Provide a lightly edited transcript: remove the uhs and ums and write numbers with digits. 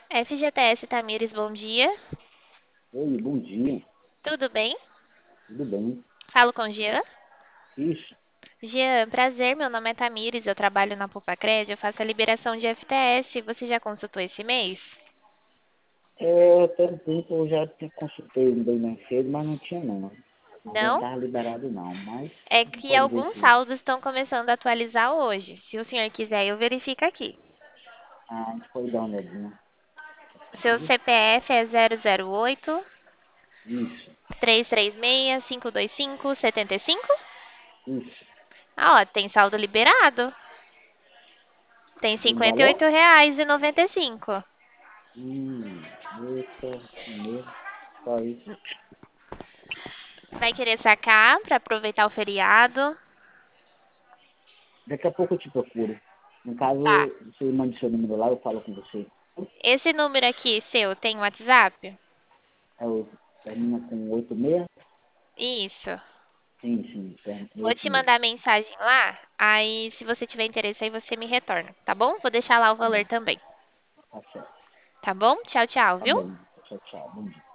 FGTS Tamires, bom dia. Oi, bom dia. Tudo bem? Tudo bem? Falo com Jean. Isso. Jean, prazer, meu nome é Tamires, eu trabalho na Poupa-Crédito, eu faço a liberação de FTS. Você já consultou esse mês? Até um tempo eu já consultei bem mais cedo, mas não tinha não. Ainda não Não? estava liberado não, mas É que pode ver alguns se... saldos estão começando a atualizar hoje. Se o senhor quiser, eu verifico aqui. A gente pode dar uma olhadinha. Seu Viu? CPF é 008 Isso, 336 525 75? isso. Ah, ó, tem saldo liberado. Tem Tem um cinquenta e valor? oito reais e 95. Eita, mesmo. Só isso. Vai querer sacar para aproveitar o feriado? Daqui a pouco eu te procuro. No caso, Tá. você mande seu número lá, eu falo com você. Esse número aqui, seu, tem WhatsApp? Termina com 86? Isso. Sim, sim, é Vou esse te mesmo. mandar mensagem lá. Aí, se você tiver interesse, aí você me retorna, tá bom? Vou deixar lá o Tá valor bom, também. tá certo. Tá bom? Tchau, tchau, Tá viu? bom. Tchau, tchau. Bom dia.